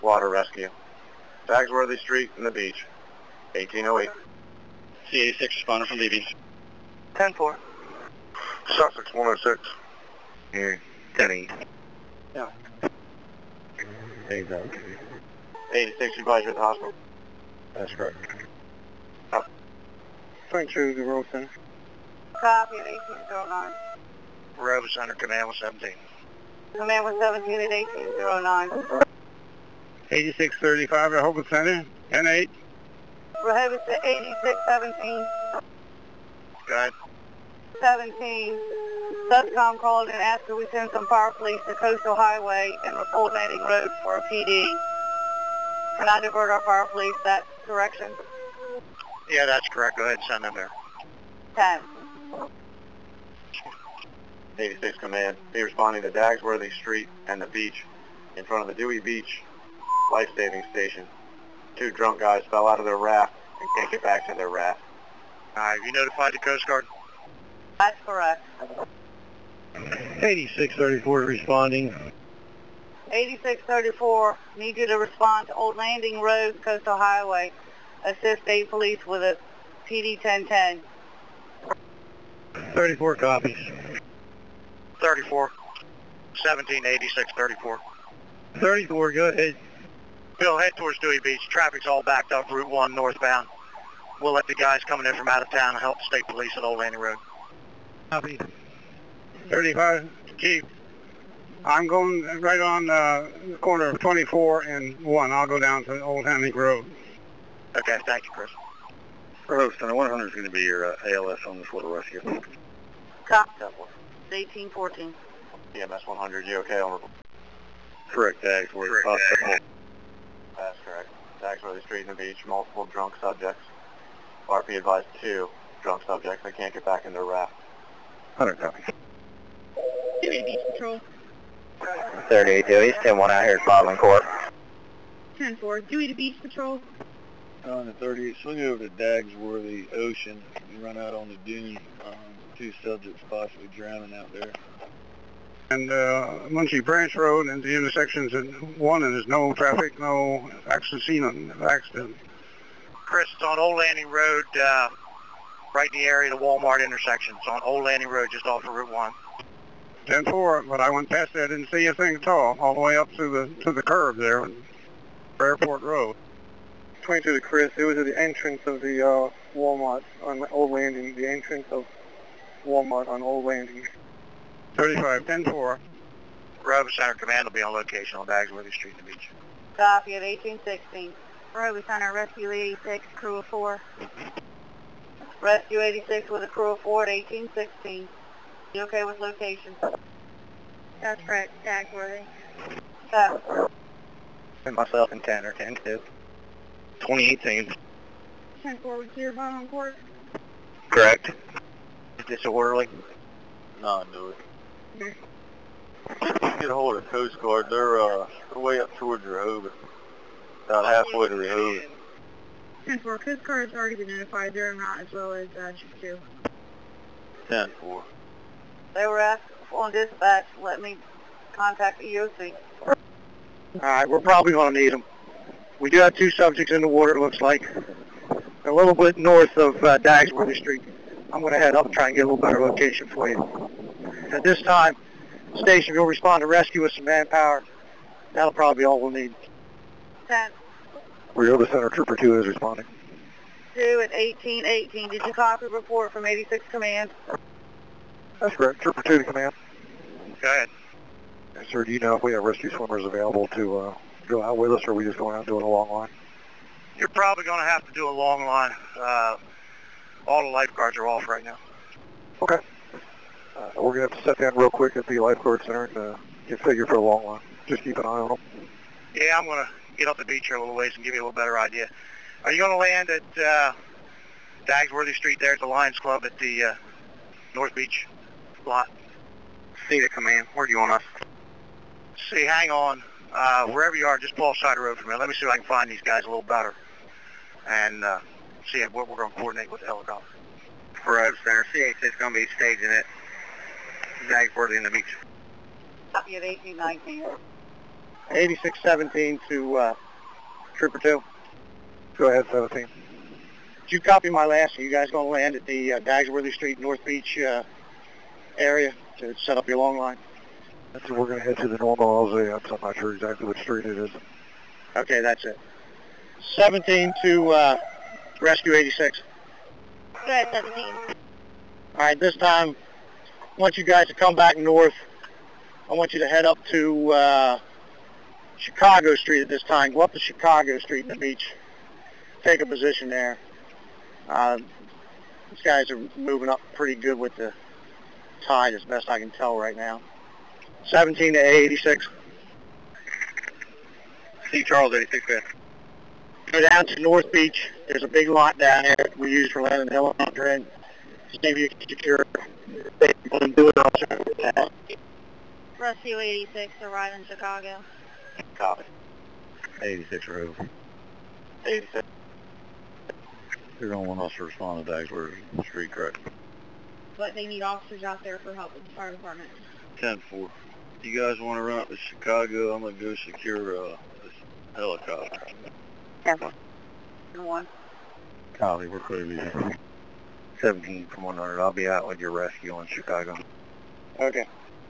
Water rescue. Dagsworthy Street and the beach. 1808. C86 responder from DB. 10-4. Sussex 106. Here, 10-8. Yeah. 86 advised at the hospital. That's correct. 22 to Road Center. Copy at 1809. Road Center, command was 17. Command was 17 at 1809. 8635 at Hogan Center. 10-8. Prohibits at 8617. Go ahead. 17. SubCom called and asked that we send some fire police to Coastal Highway and Old Landing Road for a PD. Can I divert our fire police that direction? Yeah, that's correct. Go ahead and send them there. 10. 86 command. Be responding to Dagsworthy Street and the beach in front of the Dewey Beach life-saving station. 2 drunk guys fell out of their raft and can't get back to their raft. Have you notified the Coast Guard? That's correct. 8634 responding. 8634, need you to respond to Old Landing Road, Coastal Highway. Assist state police with a PD 1010. 34 copies. 34. 17, 86, 34. 34, go ahead. Bill, head towards Dewey Beach. Traffic's all backed up Route 1 northbound. We'll let the guys coming in from out of town help the state police at Old Landing Road. Copy. 35, Chief. I'm going right on the corner of 24 and 1. I'll go down to Old Landing Road. Okay, thank you, Chris. Road Center 100 is going to be your ALS on this water rescue. Copy. 1814. EMS 100, you okay on report? Correct, Dagsworthy. That's correct. Dagsworthy Street and the beach, multiple drunk subjects. RP advised 2 drunk subjects. They can't get back in their raft. 100 copy. Beach Patrol. 38 Dewey, 10-1 out here at Bottling Court. 10-4, Dewey to Beach Patrol. On the 38, swing over to Dagsworthy Ocean. You run out on the dune. 2 subjects possibly drowning out there. And Muncie Branch Road and the intersections at 1, and there's no traffic, no accident scene of accident. Chris, it's on Old Landing Road, right in the area of the Walmart intersection. It's on Old Landing Road, just off of Route 1. 10-4, but I went past there, I didn't see anything at all the way up to the curb there on Airport Road. 22 to Chris, it was at the entrance of the Walmart on Old Landing, the entrance of Walmart on Old Landing. 35, 10-4. Road Center Command will be on location on Dagsworthy Street and the beach. Copy at 1816. Road Center, Rescue 86, crew of 4. Rescue 86 with a crew of 4 at 1816. You okay with location? That's correct, Dagsworthy. And myself in 10 or 10-2. 2018. 10-4, we clear Bottling Court. Correct. Is this orderly? No, do it. Get a hold of the Coast Guard. They're way up towards Rehoboth. About halfway to Rehoboth. 10-4, Coast Guard's already been notified. They're not as well as Chief 2. 10-4. They were asked on dispatch, let me contact EOC. All right, we're probably going to need them. We do have 2 subjects in the water, it looks like. A little bit north of Dagsworthy Street. I'm going to head up and try and get a little better location for you. At this time, the station will respond to rescue with some manpower. That'll probably be all we'll need. 10. Rio Center Trooper 2 is responding. 2 at 1818. Did you copy report from 86 Command? That's correct. Trooper 2 to command. Go ahead. Yes, sir, do you know if we have rescue swimmers available to go out with us, or are we just going out doing a long line? You're probably going to have to do a long line. All the lifeguards are off right now. Okay. We're going to have to set down real quick at the lifeguard center and get figured for a long line. Just keep an eye on them. Yeah, I'm going to get up the beach here a little ways and give you a little better idea. Are you going to land at Dagsworthy Street there at the Lions Club at the North Beach lot? See the command. Where do you want us? See, hang on. Wherever you are, just pull off the side of the road for me. Let me see if I can find these guys a little better. And see what we're going to coordinate with the helicopter. Road Center, CH is going to be staging it. Dagsworthy in the beach. Copy at 1819. 8617 to Trooper 2. Go ahead, 17. Did you copy my last? Are you guys going to land at the Dagsworthy Street, North Beach area to set up your long line? So we're going to head to the normal LZ. I'm not sure exactly what street it is. Okay, that's it. 17 to Rescue 86. Go ahead, 17. All right, this time, I want you guys to come back north. I want you to head up to Chicago Street at this time. Go up to Chicago Street in the beach. Take a position there. These guys are moving up pretty good with the tide, as best I can tell right now. 17 to 86. Steve Charles, 86 fifth. Go down to North Beach. There's a big lot down there we use for landing the helicopter in. See if you can secure it. Do it also. Rescue 86 arrived in Chicago. Copy. 86 Road. 86. You're going to want us to respond to Dagsworthy Street, correct? But they need officers out there for help with the fire department. 10-4. You guys want to run up to Chicago? I'm going to go secure this helicopter. 10-4. 1. Copy, we're clear to you. 17 from 100. I'll be out with your rescue in Chicago. Okay.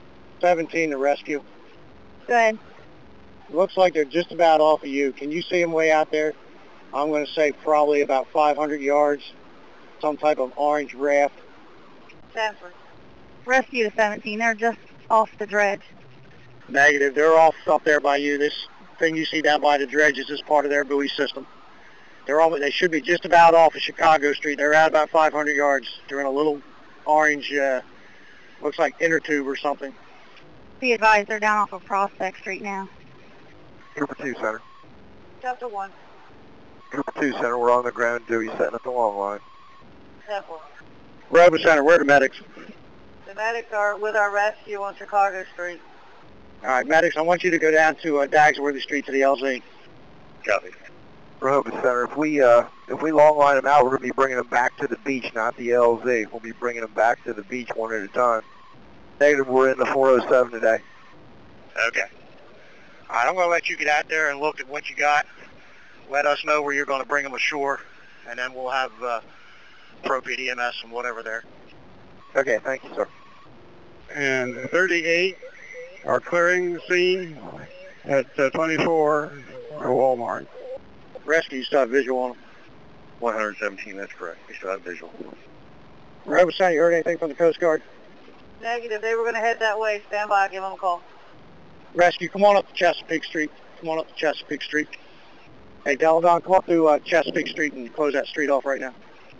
17 to Rescue. Go ahead. Looks like they're just about off of you. Can you see them way out there? I'm going to say probably about 500 yards. Some type of orange raft. 10-4. Rescue to 17. They're just off the dredge. Negative. They're off up there by you. This thing you see down by the dredge is just part of their buoy system. They should be just about off of Chicago Street. They're out about 500 yards. They're in a little orange, looks like inner tube or something. Be advised, they're down off of Prospect Street now. Trooper 2 Center. Delta 1. Trooper 2 Center, we're on the ground duty setting up the long line. 10-4. Robo Center, where are the medics? The medics are with our rescue on Chicago Street. All right, medics, I want you to go down to Dagsworthy Street to the LZ. Copy. Rehoboth Center, if we long line them out, we're going to be bringing them back to the beach, not the LZ. We'll be bringing them back to the beach one at a time. Negative, we're in the 407 today. Okay. All right, I'm going to let you get out there and look at what you got. Let us know where you're going to bring them ashore, and then we'll have appropriate EMS and whatever there. Okay, thank you, sir. And 38 are clearing the scene at 24 at Walmart. Rescue, you still have visual on them. 117, that's correct. We still have visual. Rehoboth Center, you heard anything from the Coast Guard? Negative. They were going to head that way. Stand by. Give them a call. Rescue, come on up to Chesapeake Street. Come on up to Chesapeake Street. Hey, Deladon, come up to Chesapeake Street and close that street off right now.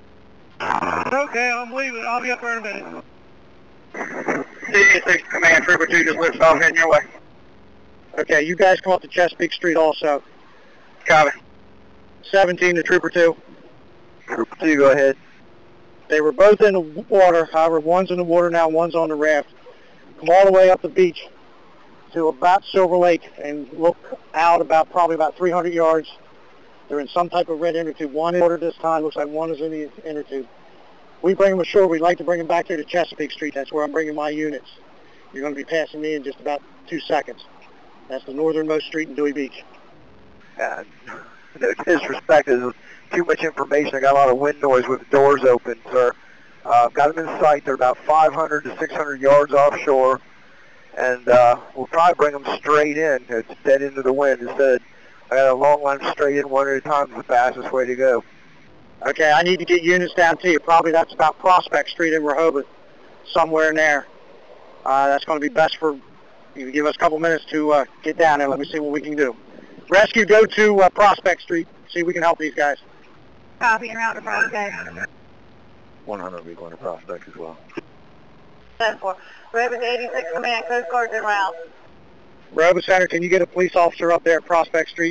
Okay, I'm leaving. I'll be up there in a minute. C6 Command, Trooper 2 just lifts off heading your way. Okay, you guys come up to Chesapeake Street also. Copy. 17 to Trooper 2. Trooper 2, go ahead. They were both in the water. However, one's in the water now, one's on the raft. Come all the way up the beach to about Silver Lake and look out probably about 300 yards. They're in some type of red inner tube. One in water this time. Looks like one is in the inner tube. We bring them ashore. We'd like to bring them back here to Chesapeake Street. That's where I'm bringing my units. You're going to be passing me in just about 2 seconds. That's the northernmost street in Dewey Beach. No disrespect, there's too much information. I got a lot of wind noise with the doors open, sir. I've got them in sight. They're about 500 to 600 yards offshore, and we'll probably bring them straight in. It's dead into the wind. Instead, I got a long line straight in one at a time is the fastest way to go. Okay, I need to get units down to you. Probably that's about Prospect Street in Rehoboth, somewhere in there. That's going to be best for you. Give us a couple minutes to get down there. Let me see what we can do. Rescue, go to Prospect Street. See if we can help these guys. Copy, en route to Prospect. 100 will be going to Prospect as well. 10-4. Rehoboth 86 Command, Coast Guard's en route. Rehoboth Center, can you get a police officer up there at Prospect Street?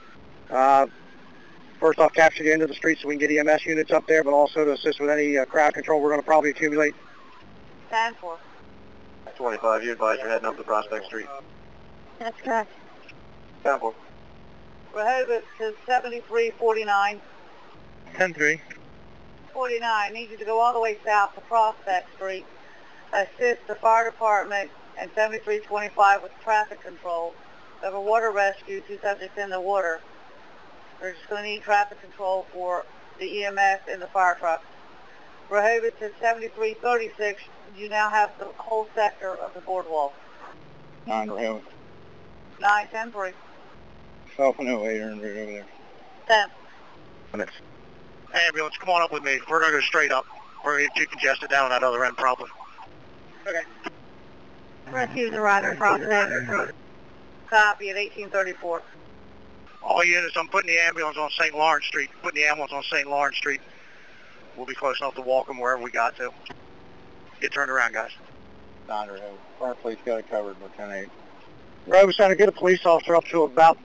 First off, capture the end of the street so we can get EMS units up there, but also to assist with any crowd control we're going to probably accumulate. 10-4. 25, you advise you're heading up to Prospect Street. That's correct. 10-4. Rehoboth to 7349. 10-3. 49. Need you to go all the way south to Prospect Street. Assist the fire department and 7325 with traffic control. We have a water rescue, 2 subjects in the water. We're just going to need traffic control for the EMS and the fire truck. Rehoboth to 7336, you now have the whole sector of the boardwalk. 9 Rehoboth. 9-10-3. Alpha No 8 right over there. 10. Minutes. Ambulance, come on up with me. We're going to go straight up. We're going to get you congested down on that other end probably. Okay. Rescue's arriving across the copy at 1834. All units, I'm putting the ambulance on St. Lawrence Street. Putting the ambulance on St. Lawrence Street. We'll be close enough to walk them wherever we got to. Get turned around, guys. 9 Rehoboth. Fire police got it covered, Lieutenant 8. Right, we're trying to get a police officer up to about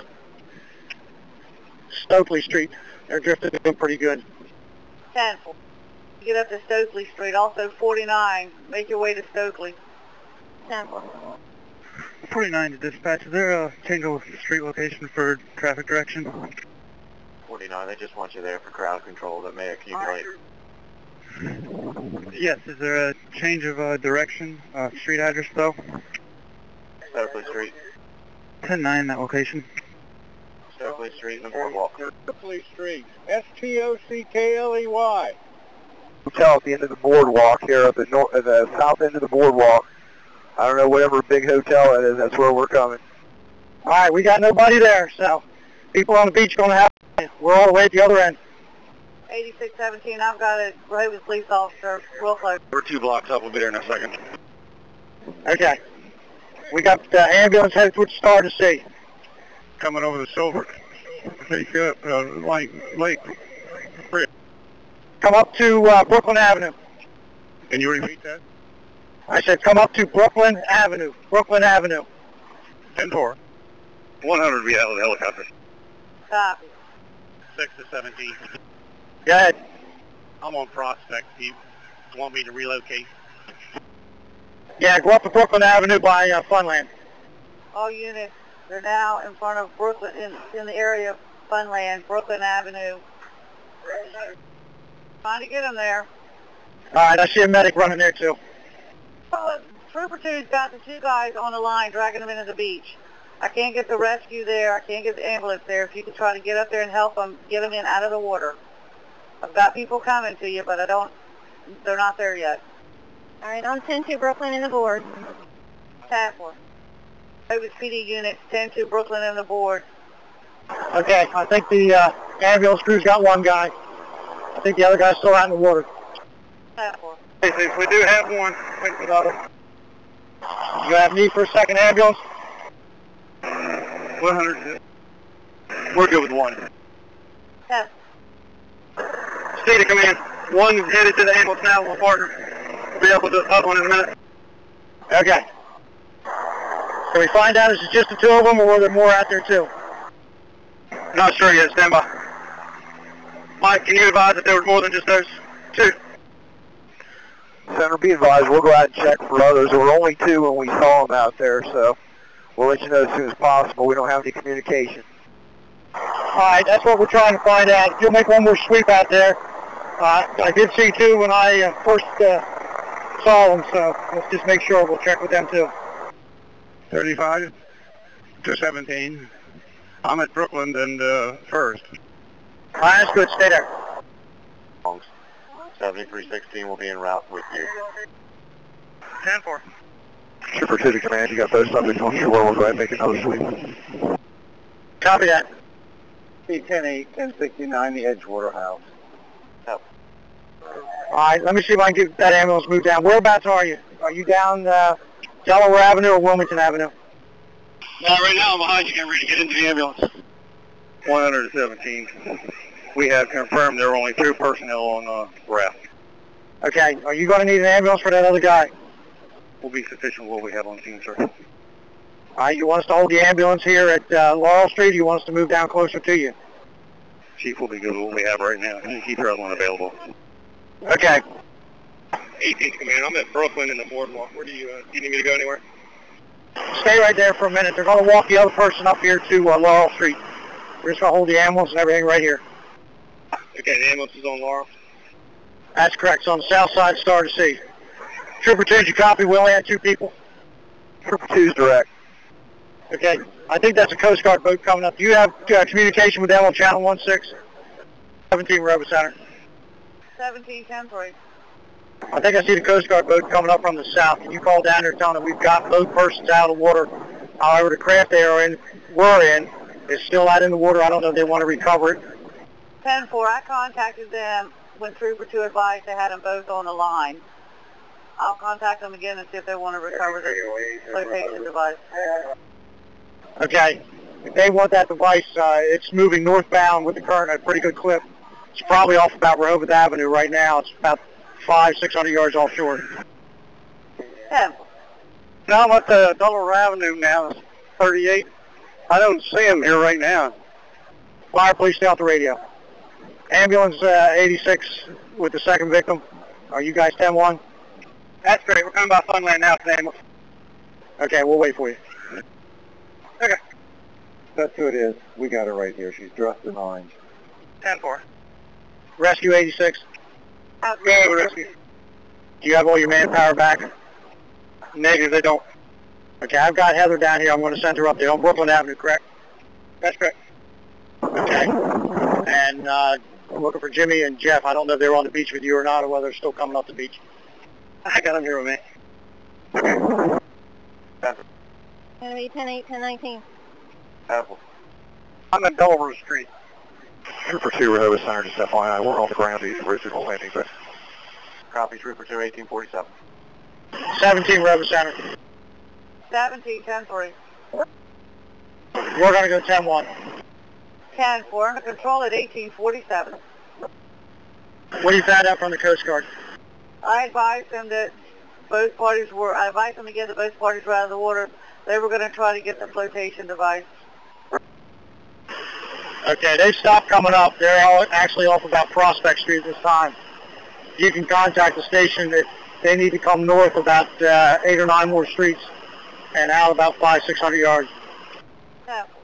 Stokely Street. They're drifting in pretty good. 10. Get up to Stokely Street. Also 49. Make your way to Stokely. 10. 49 to dispatch. Is there a change of street location for traffic direction? 49, they just want you there for crowd control that may accumulate. Yes, is there a change of direction, street address though? Stokely Street. 10-9 that location. Stokely Street and the boardwalk. Stokely Street. S-T-O-C-K-L-E-Y. Hotel at the end of the boardwalk here at the south end of the boardwalk. I don't know whatever big hotel it is, that's where we're coming. All right, we got nobody there, so people on the beach going to have, we're all the way at the other end. 8617, I've got a Rehoboth police officer real close. We're 2 blocks up, we'll be there in a second. Okay. We got the ambulance headed towards Star to Sea. Coming over the Silver. Lake. Come up to Brooklyn Avenue. Can you repeat that? I said come up to Brooklyn Avenue. Brooklyn Avenue. 10-4. 100 be out of the helicopter. Copy. 6 to 17. Go ahead. I'm on Prospect. Do you want me to relocate? Yeah, go up to Brooklyn Avenue by Funland. All units, they're now in front of Brooklyn, in the area of Funland, Brooklyn Avenue. Trying to get them there. All right, I see a medic running there too. Trooper 2's got the 2 guys on the line dragging them into the beach. I can't get the rescue there. I can't get the ambulance there. If you could try to get up there and help them, get them in out of the water. I've got people coming to you, but they're not there yet. All right, on 10-2 Brooklyn in the board. Task force. Rehoboth PD units, 10-2 Brooklyn in the board. Okay, I think the ambulance crew's got 1 guy. I think the other guy's still out in the water. Task force. Hey, we do have 1. Wait for the other. You have need for a second ambulance? 100. We're good with 1. Task. State of command. 1 is headed to the ambulance now, my partner. We'll be up with the other 1 in a minute. Okay. Can we find out if it's just the 2 of them, or were there more out there too? Not sure yet. Stand by. Mike, can you advise if there was more than just those 2? Center, be advised, we'll go out and check for others. There were only 2 when we saw them out there, so we'll let you know as soon as possible. We don't have any communication. All right, that's what we're trying to find out. If you'll make 1 more sweep out there. I did see 2 when I first saw them, so let's just make sure. We'll check with them too. 35 to 17. I'm at Brooklyn and First. All right, that's good. Stay there. 7316 will be en route with you. 10-4. Trooper 2 to command, you got those subjects on shore. We'll go ahead and make another sweep. Copy that. C-10-8, 1069, the Edgewater House. Yep. All right, let me see if I can get that ambulance moved down. Whereabouts are you? Are you down Delaware Avenue or Wilmington Avenue? No, right now I'm behind you. Getting ready to get into the ambulance. 117. We have confirmed there were only 2 personnel on raft. Okay, are you going to need an ambulance for that other guy? Will be sufficient what we have on scene, sir. All right, you want us to hold the ambulance here at Laurel Street, or you want us to move down closer to you? Chief will be good with what we have right now. And keep your other one available. Okay. 18th Command, I'm at Brooklyn in the boardwalk. Where do you need me to go anywhere? Stay right there for a minute. They're going to walk the other person up here to Laurel Street. We're just going to hold the ambulance and everything right here. Okay, the ambulance is on Laurel? That's correct. It's on the south side of Star to Sea. Trooper 2, did you copy? We only had 2 people. Trooper 2's direct. Okay. I think that's a Coast Guard boat coming up. Do you have communication with them on channel 16? 17 Rover Center. 17-10-3. I think I see the Coast Guard boat coming up from the south. Can you call down there telling them we've got both persons out of the water? However, the craft they were in is still out in the water. I don't know if they want to recover it. 10-4, I contacted them when Trooper 2 advised they had them both on the line. I'll contact them again and see if they want to recover the flotation device. Okay. If they want that device, it's moving northbound with the current at a pretty good clip. It's probably off about Rehoboth Avenue right now. It's about 500-600 yards offshore. 10. Now I'm at the Delaware Avenue now, 38. I don't see him here right now. Fire, please stay off the radio. Ambulance 86 with the second victim. Are you guys 10-1? That's great. We're coming by Funland now today. Okay, we'll wait for you. Okay. That's who it is. We got her right here. She's dressed in orange. 10-4. Rescue 86. Yeah, rescue. Do you have all your manpower back? Negative, they don't. Okay, I've got Heather down here. I'm going to send her up there on Brooklyn Avenue, correct? That's correct. Okay. And I'm looking for Jimmy and Jeff. I don't know if they're on the beach with you or not, or whether they're still coming off the beach. I got them here with me. Okay. Gonna be 10-8, 10-19. Apple. I'm at Delaware Street. Trooper 2, Rehoboth Center, just FYI. We're on the ground east of Richard Landing. Copy, Trooper 2, 1847. 17 Rehoboth Center. 17-10-3. We're going to go 10-1. 10-4, under control at 1847. What do you find out from the Coast Guard? I advised them that I advised them again that both parties were out of the water. They were going to try to get the flotation device. Okay, they've stopped coming up. They're all actually off about Prospect Street this time. You can contact the station that they need to come north about 8 or 9 more streets and out about 500-600 yards. No.